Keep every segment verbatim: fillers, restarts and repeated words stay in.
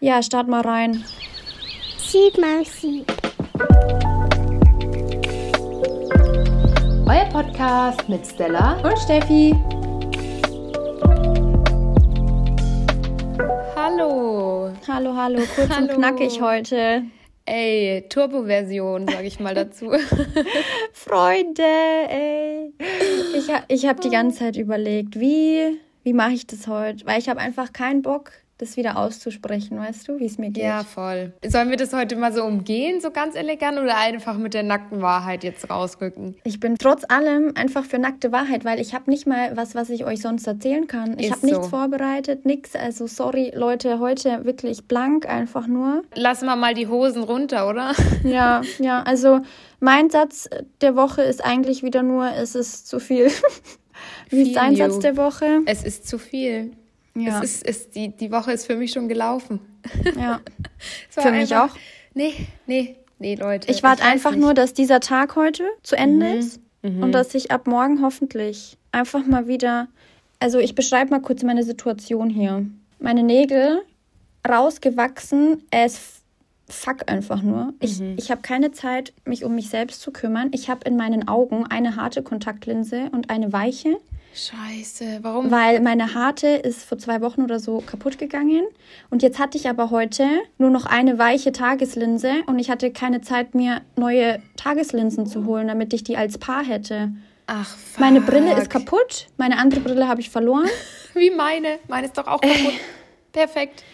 Ja, start mal rein. Sieb mal Sieb. Euer Podcast mit Stella Und Steffi. Hallo. Hallo, hallo, kurz Hallo. und knackig heute. Ey, Turbo-Version, sag ich mal dazu. Freunde, ey. Ich, ha- ich habe die ganze Zeit überlegt, wie, wie mache ich das heute? Weil ich habe einfach keinen Bock, das wieder auszusprechen, weißt du, wie es mir geht. Ja, voll. Sollen wir das heute mal so umgehen, so ganz elegant, oder einfach mit der nackten Wahrheit jetzt rausrücken? Ich bin trotz allem einfach für nackte Wahrheit, weil ich habe nicht mal was, was ich euch sonst erzählen kann. Ich Ist habe nichts so. vorbereitet, nichts. Also sorry, Leute, heute wirklich blank einfach nur. Lassen wir mal die Hosen runter, oder? Ja, ja, also mein Satz der Woche ist eigentlich wieder nur, es ist zu viel. Wie ist Feel dein you. Satz der Woche? Es ist zu viel. Ja, Es ist, es, die, die Woche ist für mich schon gelaufen. ja. Es war Für mich einfach- auch. Nee, nee, nee, Leute. Ich warte weiß einfach nicht. nur, dass dieser Tag heute zu Ende ist mhm. und dass ich ab morgen hoffentlich einfach mal wieder, also ich beschreibe mal kurz meine Situation hier. Meine Nägel rausgewachsen, es fuck einfach nur. Ich, Mhm. ich habe keine Zeit, mich um mich selbst zu kümmern. Ich habe in meinen Augen eine harte Kontaktlinse und eine weiche, Scheiße, warum? weil meine harte ist vor zwei Wochen oder so kaputt gegangen. Und jetzt hatte ich aber heute nur noch eine weiche Tageslinse und ich hatte keine Zeit, mir neue Tageslinsen zu holen, damit ich die als Paar hätte. Ach, fuck. Meine Brille ist kaputt, meine andere Brille habe ich verloren. Wie meine. Meine ist doch auch kaputt. Perfekt.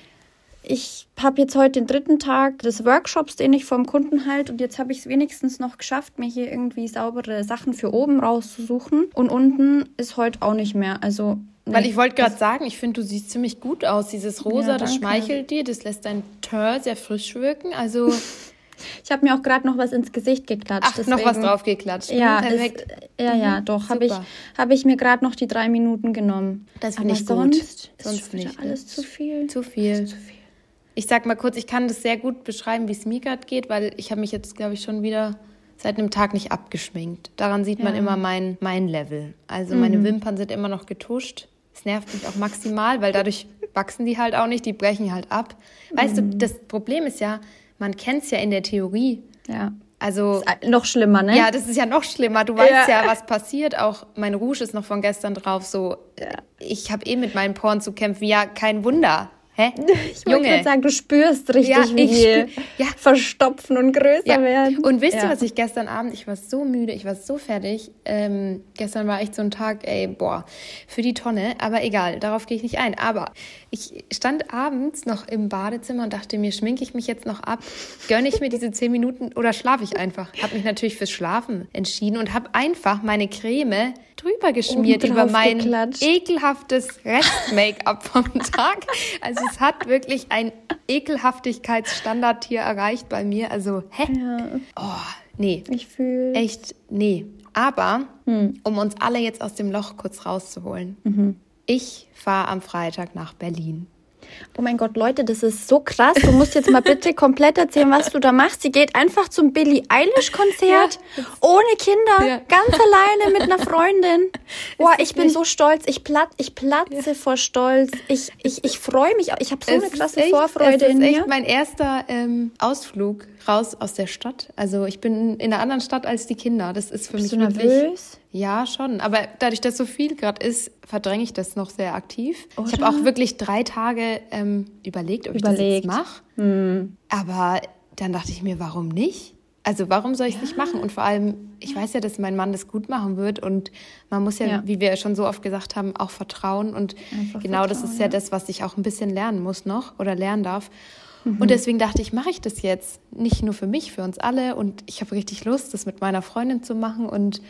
Ich habe jetzt heute den dritten Tag des Workshops, den ich vom Kunden halte. Und jetzt habe ich es wenigstens noch geschafft, mir hier irgendwie saubere Sachen für oben rauszusuchen. Und unten ist heute auch nicht mehr. Also, nee. Weil ich wollte gerade sagen, ich finde, du siehst ziemlich gut aus. Dieses Rosa, Ja, das danke. schmeichelt dir, das lässt dein Teint sehr frisch wirken. Also, Ich habe mir auch gerade noch was ins Gesicht geklatscht. ach, noch was deswegen- draufgeklatscht. Ja, Hm, perfekt. Ist, ja, ja, doch. Habe ich, Super. hab ich mir gerade noch die drei Minuten genommen. Das finde Aber ich gut. sonst ist Sonst schon wieder nicht. alles zu viel. Zu viel. Zu viel. Ich sag mal kurz, ich kann das sehr gut beschreiben, wie es mir gerade geht, weil ich habe mich jetzt, glaube ich, schon wieder seit einem Tag nicht abgeschminkt. Daran sieht man Ja. immer mein, mein Level. Also meine Wimpern sind immer noch getuscht. Es nervt mich auch maximal, weil dadurch wachsen die halt auch nicht, die brechen halt ab. Weißt du, das Problem ist ja, man kennt es ja in der Theorie. Ja. Also, Ist noch schlimmer, ne? ja, das ist ja noch schlimmer. Du weißt Ja. ja, was passiert. Auch mein Rouge ist noch von gestern drauf. So, ich habe eh mit meinen Poren zu kämpfen. Ja, kein Wunder. Hä? Ich wollte gerade sagen, du spürst richtig, Ja, wie ich die spür- ja. verstopfen und größer Ja. werden. Und wisst ihr, Ja. was ich gestern Abend, ich war so müde, ich war so fertig. Ähm, gestern war echt so ein Tag, ey, boah, für die Tonne. Aber egal, darauf gehe ich nicht ein. Aber ich stand abends noch im Badezimmer und dachte mir, schminke ich mich jetzt noch ab? Gönne ich mir diese zehn Minuten oder schlafe ich einfach? Habe mich natürlich fürs Schlafen entschieden und habe einfach meine Creme drüber geschmiert Oben über drauf mein geklatscht. ekelhaftes Rest-Make-up vom Tag. Also es hat wirklich ein Ekelhaftigkeitsstandard hier erreicht bei mir. Also, hä? Ja, Oh, nee. ich fühle. Echt, nee. Aber, um uns alle jetzt aus dem Loch kurz rauszuholen, ich fahre am Freitag nach Berlin. Oh mein Gott, Leute, das ist so krass. Du musst jetzt mal bitte komplett erzählen, was du da machst. Sie geht einfach zum Billie Eilish-Konzert ohne Kinder, Ja. ganz alleine mit einer Freundin. Boah, das ich bin nicht- so stolz. Ich, platt, ich platze vor Stolz. Ich, ich, ich freue mich. Ich habe so eine Es ist krasse echt- Vorfreude Es ist in echt mir. mein erster ähm, Ausflug raus aus der Stadt. Also ich bin in einer anderen Stadt als die Kinder. Das ist für Bist mich du wirklich... nervös? Ja, schon. Aber dadurch, dass so viel gerade ist, verdränge ich das noch sehr aktiv. Ich Oder? habe auch wirklich drei Tage ähm, überlegt, ob ich Überlegt. das jetzt mache. Aber dann dachte ich mir, warum nicht? Also warum soll ich es nicht machen? Und vor allem, ich weiß ja, dass mein Mann das gut machen wird. Und man muss ja, Ja. wie wir schon so oft gesagt haben, auch vertrauen. Und Einfach genau das vertrauen, ist ja, ja. das, was ich auch ein bisschen lernen muss noch oder lernen darf. Und deswegen dachte ich, mache ich das jetzt. Nicht nur für mich, für uns alle. Und ich habe richtig Lust, das mit meiner Freundin zu machen. Und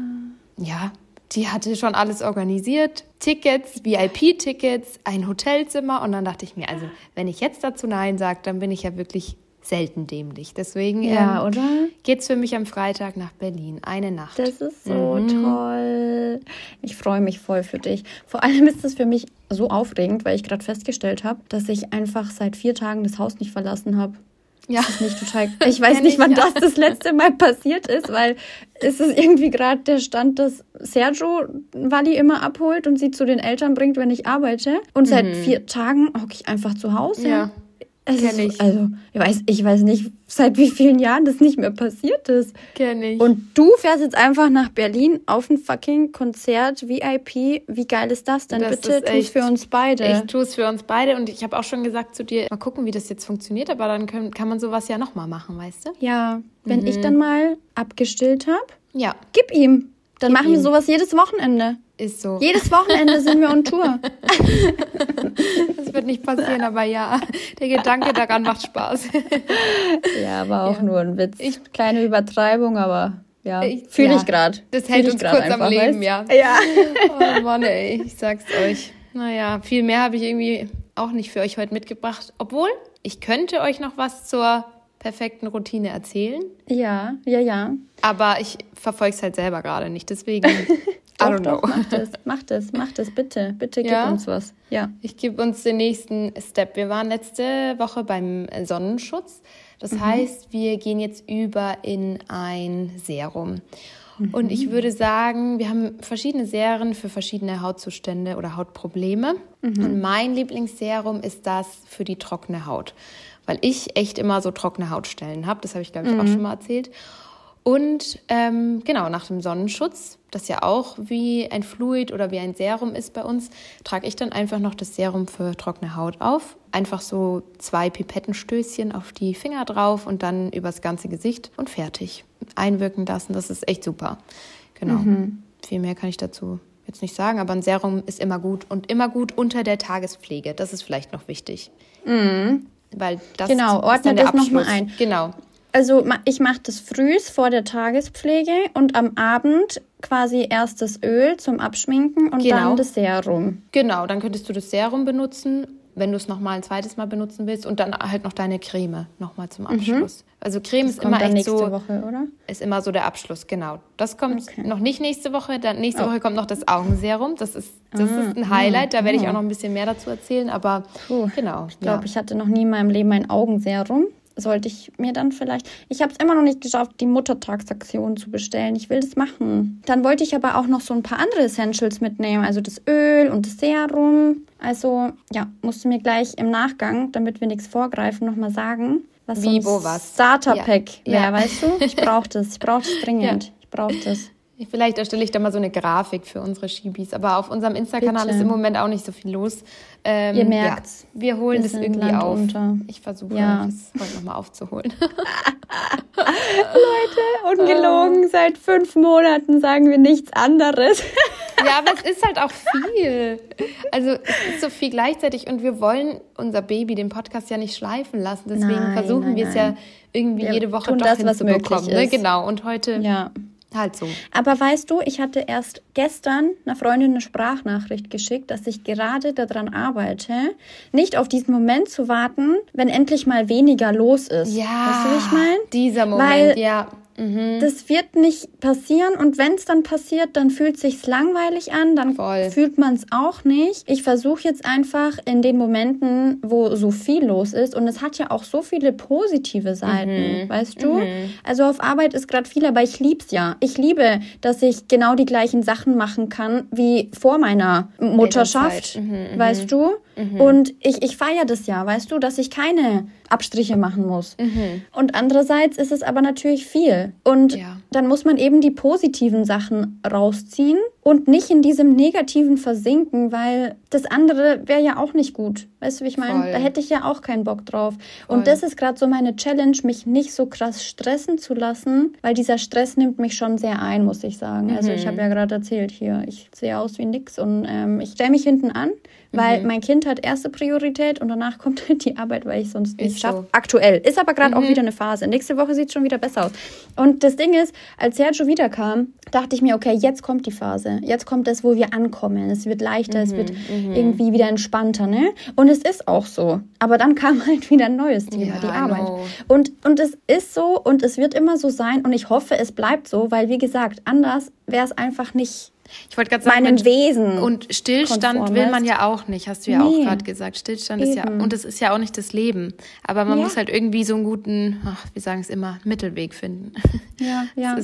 ja, die hatte schon alles organisiert. Tickets, V I P-Tickets, ein Hotelzimmer. Und dann dachte ich mir, also wenn ich jetzt dazu Nein sage, dann bin ich ja wirklich selten dämlich. Deswegen Ja, ähm, oder? geht's für mich am Freitag nach Berlin. Eine Nacht. Das ist so toll. Ich freue mich voll für dich. Vor allem ist es für mich so aufregend, weil ich gerade festgestellt habe, dass ich einfach seit vier Tagen das Haus nicht verlassen habe. Ja. Das ist nicht total. Ich weiß Kenn nicht, ich, wann ja. das das letzte Mal passiert ist, weil es ist irgendwie gerade der Stand, dass Sergio Wally immer abholt und sie zu den Eltern bringt, wenn ich arbeite. Und seit vier Tagen hocke ich einfach zu Hause. Ja. Es Kenn ist, ich. Also, ich weiß, ich weiß nicht, seit wie vielen Jahren das nicht mehr passiert ist. Kenn ich. Und du fährst jetzt einfach nach Berlin auf ein fucking Konzert, V I P. Wie geil ist das denn? Das Bitte ist tu's echt- für uns beide. Ich tue es für uns beide und ich habe auch schon gesagt zu dir, mal gucken, wie das jetzt funktioniert, aber dann können, kann man sowas ja nochmal machen, weißt du? Ja, wenn Mhm. ich dann mal abgestillt habe, Ja, gib ihm. Dann Gib machen wir ihm. sowas jedes Wochenende. ist so. Jedes Wochenende sind wir on Tour. Das wird nicht passieren, aber ja, der Gedanke daran macht Spaß. Ja, war auch Ja. nur ein Witz. Ich- Kleine Übertreibung, aber ja, Ich- fühle ja. ich gerade. Das hält uns kurz am Leben, ja. Ja. Oh Mann, ey, ich sag's euch. Naja, viel mehr habe ich irgendwie auch nicht für euch heute mitgebracht. Obwohl, ich könnte euch noch was zur perfekten Routine erzählen, Ja, ja, ja. aber ich verfolge es halt selber gerade nicht. Deswegen, I Doch, don't doch, know. mach das, mach das, mach das, bitte. Bitte gib Ja? uns was. Ja. Ich gebe uns den nächsten Step. Wir waren letzte Woche beim Sonnenschutz. Das heißt, wir gehen jetzt über in ein Serum. Und ich würde sagen, wir haben verschiedene Serien für verschiedene Hautzustände oder Hautprobleme. Und mein Lieblingsserum ist das für die trockene Haut. Weil ich echt immer so trockene Hautstellen habe. Das habe ich, glaube ich, auch schon mal erzählt. Und ähm, genau, nach dem Sonnenschutz, das ja auch wie ein Fluid oder wie ein Serum ist bei uns, trage ich dann einfach noch das Serum für trockene Haut auf. Einfach so zwei Pipettenstößchen auf die Finger drauf und dann übers ganze Gesicht und fertig. Einwirken lassen, das ist echt super. Genau. Viel mehr kann ich dazu jetzt nicht sagen, aber ein Serum ist immer gut und immer gut unter der Tagespflege. Das ist vielleicht noch wichtig. Weil das Genau, ist ordne dann der das noch mal Abschluss. ein. Genau. Also ma- ich mache das frühs vor der Tagespflege und am Abend quasi erst das Öl zum Abschminken und Genau. dann das Serum. Genau, dann könntest du das Serum benutzen, wenn du es nochmal ein zweites Mal benutzen willst und dann halt noch deine Creme nochmal zum Abschluss. Also Creme ist Kommt immer dann echt nächste so, Woche, oder? ist immer so der Abschluss, genau. Das kommt Okay. noch nicht nächste Woche, dann nächste Oh. Woche kommt noch das Augenserum. Das ist, das ist ein Highlight, da werde ich auch noch ein bisschen mehr dazu erzählen, aber Puh. genau. Ich glaube, ja. ich hatte noch nie in meinem Leben ein Augenserum. Sollte ich mir dann vielleicht... Ich habe es immer noch nicht geschafft, die Muttertagsaktion zu bestellen. Ich will das machen. Dann wollte ich aber auch noch so ein paar andere Essentials mitnehmen. Also das Öl und das Serum. Also ja, musst du mir gleich im Nachgang, damit wir nichts vorgreifen, nochmal sagen, was Wie, so ein wo, was? Starter-Pack Ja. wäre, Ja. weißt du? Ich brauche das. Ich brauche das dringend. Ja. Ich brauche das. Vielleicht erstelle ich da mal so eine Grafik für unsere Schibis. Aber auf unserem Insta-Kanal Bitte. ist im Moment auch nicht so viel los. Ähm, Ihr merkt's. Ja, wir holen Wir das sind irgendwie Land auf. unter. Ich versuche, Ja. das heute nochmal aufzuholen. Ungelogen, seit fünf Monaten sagen wir nichts anderes. Ja, aber es ist halt auch viel. Also es ist so viel gleichzeitig und wir wollen unser Baby, den Podcast, ja nicht schleifen lassen. Deswegen Nein, versuchen nein, wir es ja nein. irgendwie Wir jede Woche tun doch das, was hinzubekommen. möglich Ne? ist. Genau, und heute Ja. halt so. Aber weißt du, ich hatte erst gestern einer Freundin eine Sprachnachricht geschickt, dass ich gerade daran arbeite, nicht auf diesen Moment zu warten, wenn endlich mal weniger los ist. Ja, Weißt du, wie ich meine? dieser Moment, Weil ja. Mhm. Das wird nicht passieren und wenn es dann passiert, dann fühlt sich's langweilig an, dann Voll. fühlt man es auch nicht. Ich versuche jetzt einfach in den Momenten, wo so viel los ist und es hat ja auch so viele positive Seiten, weißt du? Also auf Arbeit ist gerade viel, aber ich lieb's ja. Ich liebe, dass ich genau die gleichen Sachen machen kann wie vor meiner Mutterschaft, Elternzeit. Mhm, weißt du? Und ich, ich feiere das ja, weißt du, dass ich keine Abstriche machen muss. Und andererseits ist es aber natürlich viel. Und Ja. dann muss man eben die positiven Sachen rausziehen und nicht in diesem Negativen versinken, weil das andere wäre ja auch nicht gut. Weißt du, wie ich meine? Voll. Da hätte ich ja auch keinen Bock drauf. Voll. Und das ist gerade so meine Challenge, mich nicht so krass stressen zu lassen, weil dieser Stress nimmt mich schon sehr ein, muss ich sagen. Also ich habe ja gerade erzählt hier, ich sehe aus wie nix und ähm, ich stelle mich hinten an, weil mein Kind hat erste Priorität und danach kommt halt die Arbeit, weil ich sonst nicht Ist schaffe. so. Aktuell. Ist aber gerade auch wieder eine Phase. Nächste Woche sieht es schon wieder besser aus. Und das Ding ist, als Sergio wiederkam, dachte ich mir, okay, jetzt kommt die Phase. Jetzt kommt das, wo wir ankommen. Es wird leichter, es wird irgendwie wieder entspannter, ne? Und es ist auch so. Aber dann kam halt wieder ein neues Thema, Ja, die I Arbeit. know. Und, und es ist so und es wird immer so sein und ich hoffe, es bleibt so, weil, wie gesagt, anders wäre es einfach nicht Ich wollte gerade sagen, meinem mit- Wesen. und Stillstand konform, will man weißt? ja auch nicht, hast du ja Nee. auch gerade gesagt. Stillstand ist ja, Eben. und es ist ja auch nicht das Leben. Aber man Ja. muss halt irgendwie so einen guten, ach, wir sagen es immer, Mittelweg finden. Ja, ja. Es ist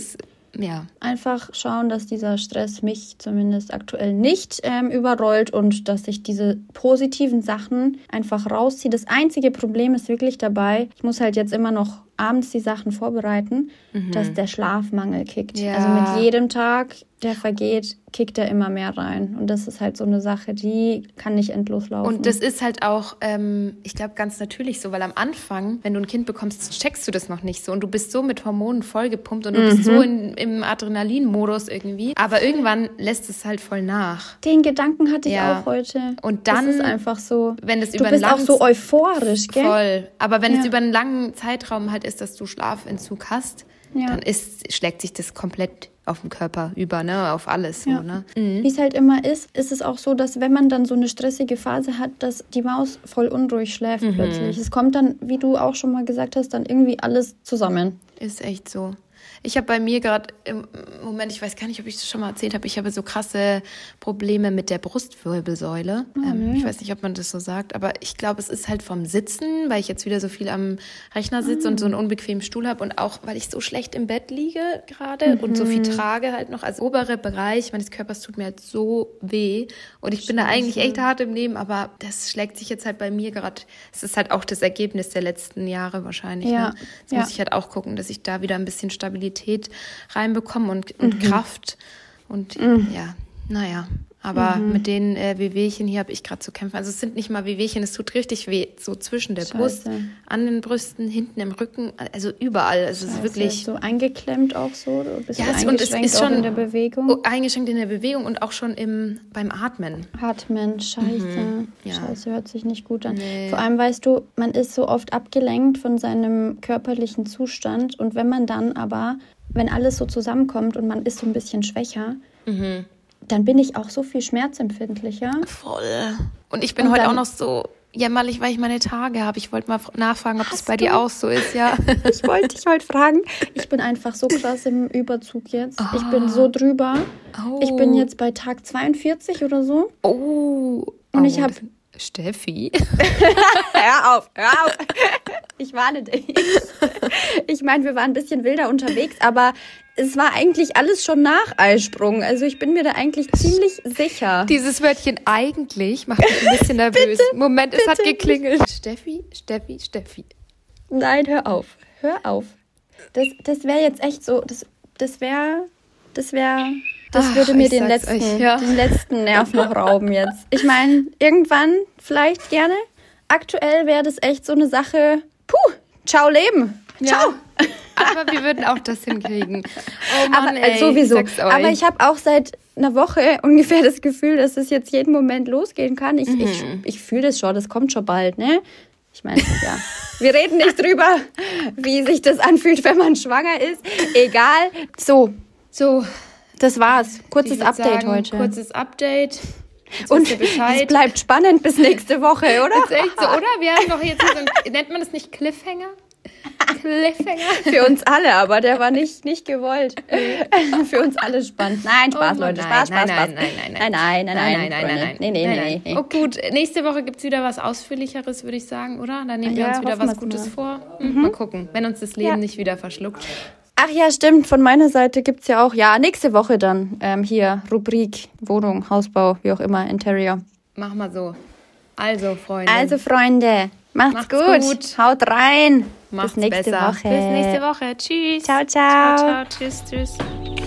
ja. Einfach schauen, dass dieser Stress mich zumindest aktuell nicht ähm, überrollt und dass ich diese positiven Sachen einfach rausziehe. Das einzige Problem ist wirklich dabei, ich muss halt jetzt immer noch abends die Sachen vorbereiten, mhm. dass der Schlafmangel kickt. Ja. Also mit jedem Tag, der vergeht, kickt er immer mehr rein. Und das ist halt so eine Sache, die kann nicht endlos laufen. Und das ist halt auch, ähm, ich glaube, ganz natürlich so, weil am Anfang, wenn du ein Kind bekommst, checkst du das noch nicht so und du bist so mit Hormonen vollgepumpt und du Mhm. bist so in, im Adrenalin-Modus irgendwie. Aber irgendwann lässt es halt voll nach. Den Gedanken hatte ich Ja. auch heute. Und dann, das ist einfach so, wenn es du über einen bist auch langen so euphorisch, gell? Voll. Aber wenn Ja. es über einen langen Zeitraum halt ist, dass du Schlafentzug hast, Ja. dann ist, schlägt sich das komplett auf den Körper über, ne, auf alles. So, Ja. ne? Mhm. Wie es halt immer ist, ist es auch so, dass wenn man dann so eine stressige Phase hat, dass die Maus voll unruhig schläft Mhm. plötzlich. Es kommt dann, wie du auch schon mal gesagt hast, dann irgendwie alles zusammen. Ist echt so. Ich habe bei mir gerade im Moment, ich weiß gar nicht, ob ich das schon mal erzählt habe, ich habe so krasse Probleme mit der Brustwirbelsäule. Oh, ähm, nee. ich weiß nicht, ob man das so sagt, aber ich glaube, es ist halt vom Sitzen, weil ich jetzt wieder so viel am Rechner sitze Ah. und so einen unbequemen Stuhl habe und auch, weil ich so schlecht im Bett liege gerade und so Mhm. viel trage halt noch. Also obere Bereich meines Körpers tut mir halt so weh und ich bin da eigentlich echt hart im Leben, aber das schlägt sich jetzt halt bei mir gerade, es ist halt auch das Ergebnis der letzten Jahre wahrscheinlich. Ja. Ne? Jetzt Ja. muss ich halt auch gucken, dass ich da wieder ein bisschen Stabilität reinbekommen und, und Kraft. Und ja, naja. Aber mit den äh, Wehwehchen hier habe ich gerade zu kämpfen. Also es sind nicht mal Wehwehchen, es tut richtig weh. So zwischen der Scheiße. Brust, an den Brüsten, hinten im Rücken, also überall. Also es ist wirklich so eingeklemmt auch so, du bist ja, so es, und es eingeschränkt ist auch schon in der Bewegung. oh, eingeschränkt in der Bewegung und auch schon im, beim Atmen. Atmen, scheiße. Ja. Scheiße, hört sich nicht gut an. Nee. Vor allem, weißt du, man ist so oft abgelenkt von seinem körperlichen Zustand und wenn man dann aber, wenn alles so zusammenkommt und man ist so ein bisschen schwächer, Mhm. dann bin ich auch so viel schmerzempfindlicher. Voll. Und ich bin Und heute dann- auch noch so jämmerlich, weil ich meine Tage habe. Ich wollte mal f- nachfragen, ob das Hast bei du? dir auch so ist, ja. Ich wollte dich heute fragen. Ich bin einfach so krass im Überzug jetzt. Ich bin so drüber. Oh. Ich bin jetzt bei Tag zweiundvierzig oder so. Oh. Und oh, ich hab- das- Steffi. Hör auf, hör auf. Ich warne dich. Ich meine, wir waren ein bisschen wilder unterwegs, aber es war eigentlich alles schon nach Eisprung. Also ich bin mir da eigentlich ziemlich sicher. Dieses Wörtchen eigentlich macht mich ein bisschen nervös. Moment, es hat bitte geklingelt. Steffi, Steffi, Steffi. Nein, hör auf. Hör auf. Das, das wäre jetzt echt so, das, das wäre, das wäre, das Ach, würde mir ich den sag's letzten, euch, ja. den letzten Nerv noch rauben jetzt. Ich meine, irgendwann vielleicht gerne. Aktuell wäre das echt so eine Sache, puh, ciao Leben. Ciao. Ja. Aber wir würden auch das hinkriegen. Oh Mann, Aber ey, äh, sowieso. ich sag's euch. Aber ich habe auch seit einer Woche ungefähr das Gefühl, dass es jetzt jeden Moment losgehen kann. Ich, Mhm. ich, ich fühle das schon, das kommt schon bald, ne? Ich meine, ja. Wir reden nicht drüber, wie sich das anfühlt, wenn man schwanger ist. Egal. So, so, das war's. Kurzes ich würd Update sagen, heute. Kurzes Update. Jetzt Und wisst ihr es Bescheid. bleibt spannend bis nächste Woche, oder? Ist echt so, oder? Wir haben doch jetzt hier so ein, nennt man das nicht Cliffhanger? Cliffhanger? Für uns alle, aber der war nicht, nicht gewollt. Für uns alle spannend. Nein, Spaß, Oh, Leute. nein, Spaß, nein, Spaß, nein, Spaß. nein, nein, nein, nein, nein, Nein, nein, nein, nein, nein. Nee, nee, nein, nee, nein. nee. Oh gut, nächste Woche gibt es wieder was Ausführlicheres, würde ich sagen, oder? Dann nehmen wir Ja, uns wieder hoffen was wir's Gutes mal. vor. Hm, Mal gucken, wenn uns das Leben Ja. nicht wieder verschluckt. Ach ja, stimmt. Von meiner Seite gibt's ja auch, ja, nächste Woche dann ähm, hier Rubrik Wohnung, Hausbau, wie auch immer, Interior. Mach mal so. Also, Freunde. Also, Freunde, macht's, Macht's gut. gut. Haut rein. macht's Bis nächste besser. Woche. Bis nächste Woche. Tschüss. Ciao, ciao. Ciao, ciao. Tschüss, tschüss.